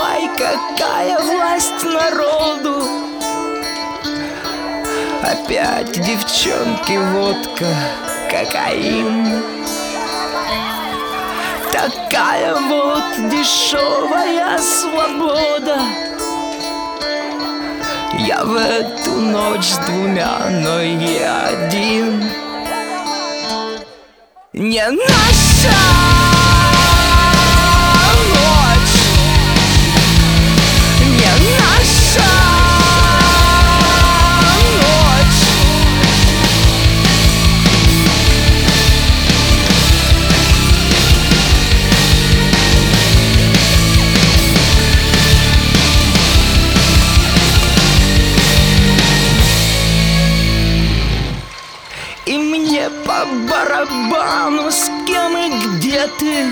Ай, какая власть народу! Опять девчонки, водка, кокаин. Такая вот дешевая свобода. Я в эту ночь с двумя, но я один. Не наша ночь, не наша ночь. И мне по барабану, с кем и где ты,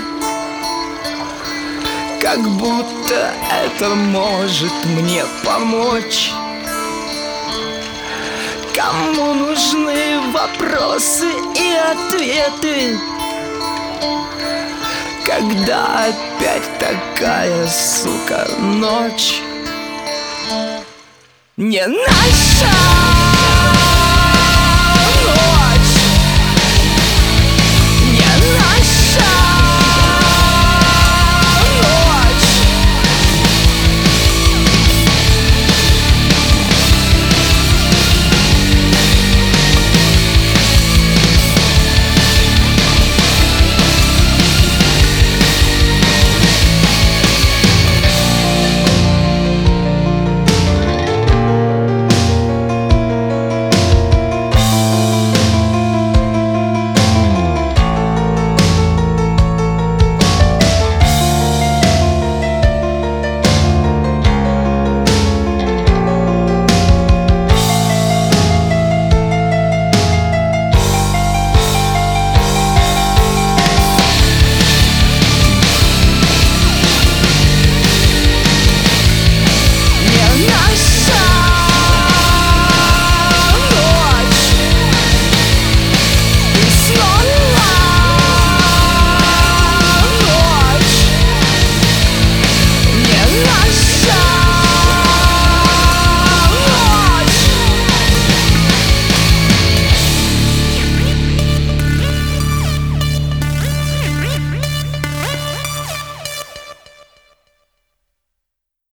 как будто это может мне помочь. Кому нужны вопросы и ответы, когда опять такая, сука, ночь? Не наша